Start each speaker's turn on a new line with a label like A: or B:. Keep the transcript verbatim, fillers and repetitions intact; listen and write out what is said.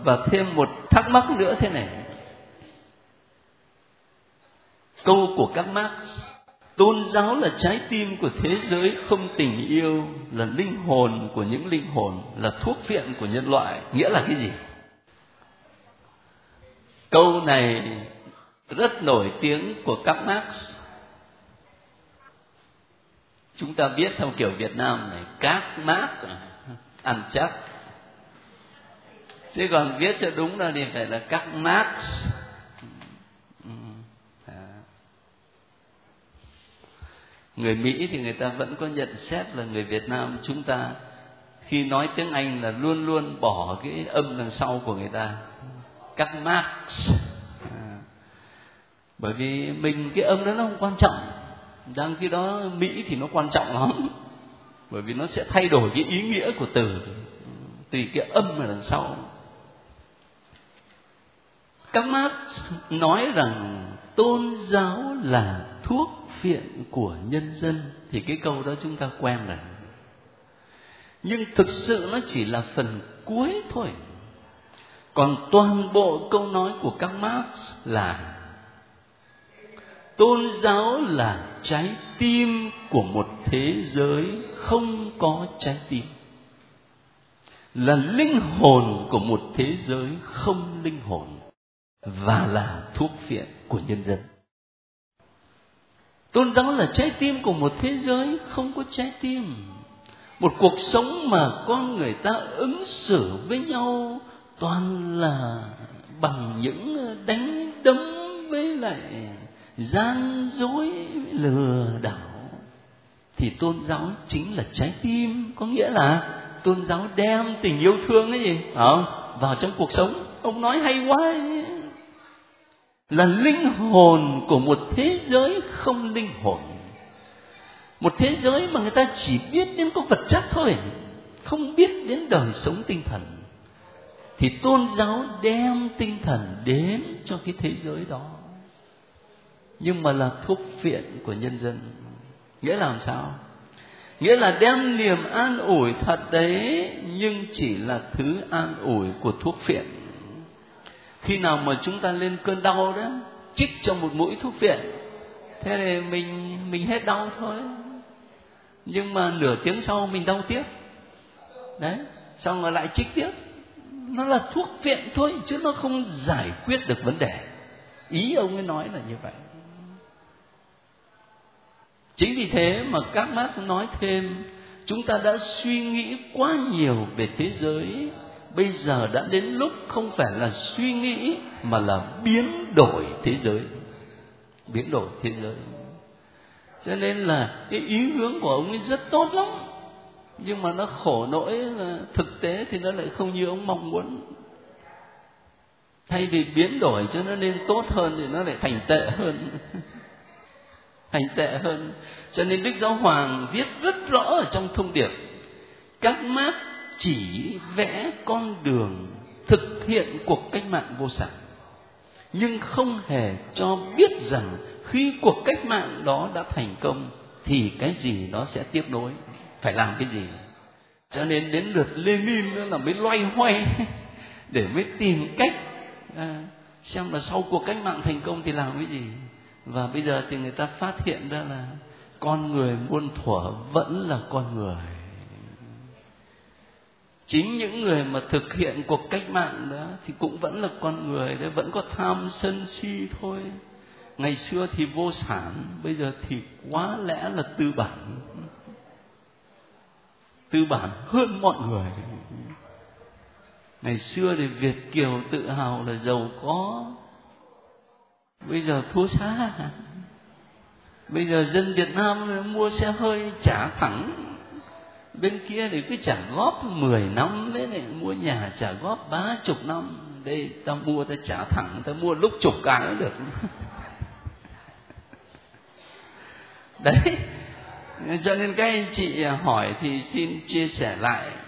A: Và thêm một thắc mắc nữa thế này. Câu của các Marx, tôn giáo là trái tim của thế giới không tình yêu, là linh hồn của những linh hồn, là thuốc phiện của nhân loại, nghĩa là cái gì? Câu này rất nổi tiếng của các Marx. Chúng ta viết theo kiểu Việt Nam này, các Marx ăn chắc. Chứ còn viết cho đúng ra thì phải là các Marx. Người Mỹ thì người ta vẫn có nhận xét là người Việt Nam chúng ta khi nói tiếng Anh là luôn luôn bỏ cái âm đằng sau của người ta, các Marx. À, bởi vì mình cái âm đó nó không quan trọng, đang khi đó Mỹ thì nó quan trọng lắm, bởi vì nó sẽ thay đổi cái ý nghĩa của từ tùy cái âm ở đằng sau. Các Marx nói rằng tôn giáo là thuốc phiện của nhân dân, thì cái câu đó chúng ta quen rồi. Nhưng thực sự nó chỉ là phần cuối thôi. Còn toàn bộ câu nói của các Marx là tôn giáo là trái tim của một thế giới không có trái tim, là linh hồn của một thế giới không linh hồn, và là thuốc phiện của nhân dân. Tôn giáo là trái tim của một thế giới không có trái tim, một cuộc sống mà con người ta ứng xử với nhau toàn là bằng những đánh đấm với lại gian dối lừa đảo, thì tôn giáo chính là trái tim. Có nghĩa là tôn giáo đem tình yêu thương ấy gì à, vào trong cuộc sống. Ông nói hay quá ấy. Là linh hồn của một thế giới không linh hồn, một thế giới mà người ta chỉ biết đến có vật chất thôi, không biết đến đời sống tinh thần, thì tôn giáo đem tinh thần đến cho cái thế giới đó, nhưng mà là thuốc phiện của nhân dân. Nghĩa là làm sao? Nghĩa là đem niềm an ủi thật đấy, nhưng chỉ là thứ an ủi của thuốc phiện. Khi nào mà chúng ta lên cơn đau đó, chích cho một mũi thuốc phiện, thế thì mình mình hết đau thôi. Nhưng mà nửa tiếng sau mình đau tiếp, đấy, xong rồi lại chích tiếp. Nó là thuốc phiện thôi, chứ nó không giải quyết được vấn đề. Ý ông ấy nói là như vậy. Chính vì thế mà các Marx nói thêm, chúng ta đã suy nghĩ quá nhiều về thế giới. Bây giờ đã đến lúc không phải là suy nghĩ mà là biến đổi thế giới. Biến đổi thế giới. Cho nên là cái ý hướng của ông ấy rất tốt lắm, nhưng mà nó khổ nỗi là thực tế thì nó lại không như ông mong muốn. Thay vì biến đổi cho nó nên tốt hơn thì nó lại thành tệ hơn. Thành tệ hơn. Cho nên Đức Giáo Hoàng viết rất rõ ở trong thông điệp, các Marx chỉ vẽ con đường thực hiện cuộc cách mạng vô sản, nhưng không hề cho biết rằng khi cuộc cách mạng đó đã thành công thì cái gì nó sẽ tiếp nối, phải làm cái gì. Cho nên đến lượt Lenin nữa là mới loay hoay để mới tìm cách à, xem là sau cuộc cách mạng thành công thì làm cái gì. Và bây giờ thì người ta phát hiện ra là con người muôn thuở vẫn là con người. Chính những người mà thực hiện cuộc cách mạng đó thì cũng vẫn là con người đấy, vẫn có tham sân si thôi. Ngày xưa thì vô sản, bây giờ thì quá lẽ là tư bản. Tư bản hơn mọi người. Ngày xưa thì Việt kiều tự hào là giàu có, bây giờ thua xa. Bây giờ dân Việt Nam mua xe hơi trả thẳng, bên kia thì cứ trả góp mười năm, đấy này mua nhà trả góp ba chục năm. Đây ta mua ta trả thẳng, ta mua lúc chục cái cũng được. Đấy, cho nên các anh chị hỏi thì xin chia sẻ lại